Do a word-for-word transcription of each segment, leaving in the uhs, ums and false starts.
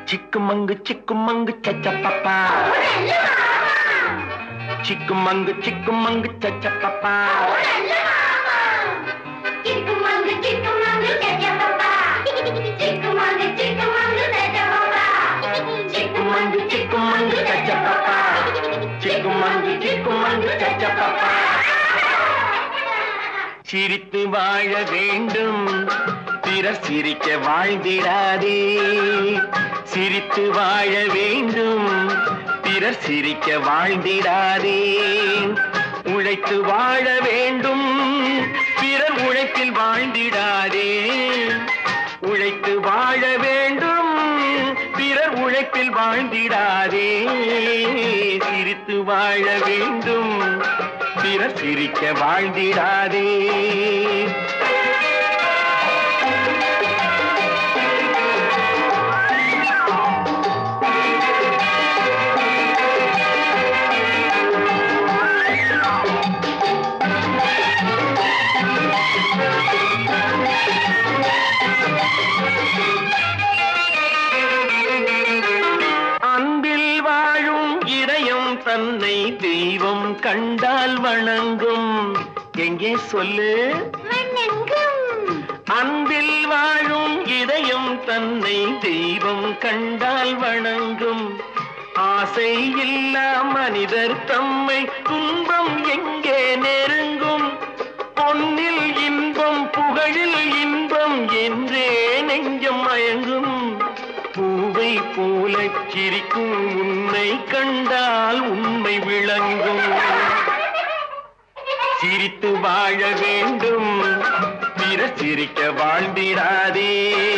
சிக்குமங்கு சிக்குமங்கு சச்சப்பப்பா, சிக்குமங்கு சிக்குமங்கு சச்சப்பப்பா, சிக்குமங்கு சிக்குமங்கு சச்சப்பப்பா, சிக்குமங்கு சிக்குமங்கு சச்சப்பப்பா, சிக்குமங்கு சிக்குமங்கு சச்சப்பப்பா, சிக்குமங்கு சிக்குமங்கு சச்சப்பப்பா. சிரித்து வாழ வேண்டும், பிறர் சிரிக்க வாழ்ந்திடாதே. சிரித்து வாழ வேண்டும், பிறர் சிரிக்க வாழ்ந்திடாதே. உழைத்து வாழ வேண்டும், பிறர் உழைப்பில் வாழ்ந்திடாதே. உழைத்து வாழ வேண்டும், பிறர் உழைப்பில் வாழ்ந்திடாதே. சிரித்து வாழ வேண்டும், பிறர் சிரிக்க வாழ்ந்திடாதே. அன்பில் வாழும் இதயம் தன்னை தெய்வம் கண்டால் வணங்கும். எங்கே சொல்லு? அன்பில் வாழும் இதயம் தன்னை தெய்வம் கண்டால் வணங்கும். ஆசை இல்லா மனிதர் தம்மை துன்பம் எங்கே நெருங்கும். பொன்னில் இன்பம் புகழில் இன்பம் என்றே நெஞ்சம் மயங்கும். பூவை போல சிரிக்கும் உன்னை கண்டால் உண்மை விளங்கும். சிரித்து வாழ வேண்டும், பிறர் சிரிக்க வாழ்ந்திடாதே.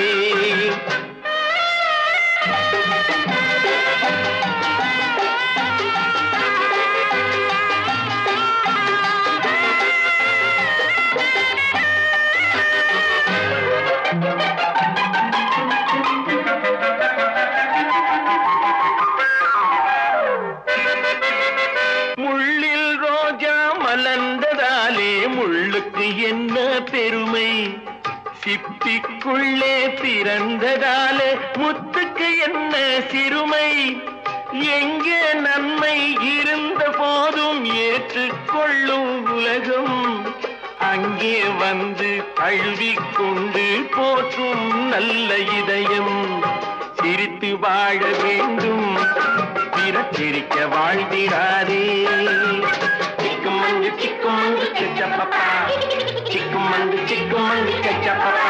முள்ளில் ரோஜா மலர்ந்ததாலே முள்ளுக்கு என்ன பெருமை. சிப்பிக்குள்ளே பிறந்ததாலே முத்துக்கு என்ன சிறுமை. எங்கே நன்மை இருந்த போதும் ஏற்றுக்கொள்ளும் உலகம், அங்கே வந்து தழுவிக்கொண்டு போற்றும் நல்ல இதயம். சிரித்து வாழ வேண்டும், பிறர் சிரிக்க வாழ்ந்திடாதே. சிக்குமங்கு சிக்குமங்கு சச்சப்பப்பா, சிக்குமங்கு சிக்குமங்கு சச்சப்பப்பா.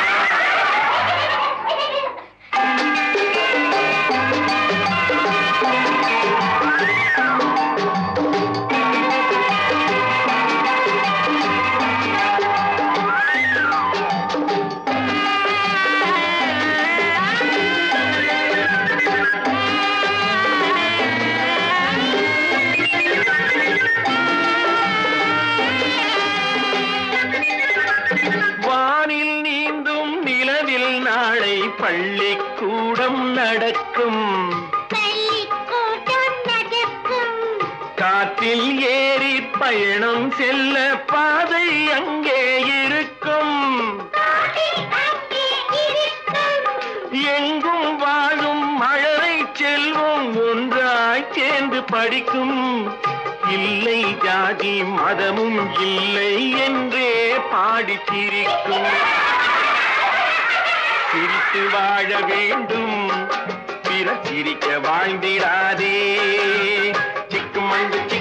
வானில் நீந்தும் நிலவில் நாளை பள்ளிக்கூடம் நடக்கும். காற்றில் ஏறி பயணம் செல்ல பாதை அங்கே இருக்கும். எங்கும் வாழும் மழலை செல்வம் ஒன்றாய் சேர்ந்து படிக்கும். இல்லை ஜாதி மதமும் இல்லை என்றே பாடி சிரிக்கும். சிரித்து வாழ வேண்டும், பிறர் சிரிக்க வாழ்ந்திடாதே. சிக்குமங்கு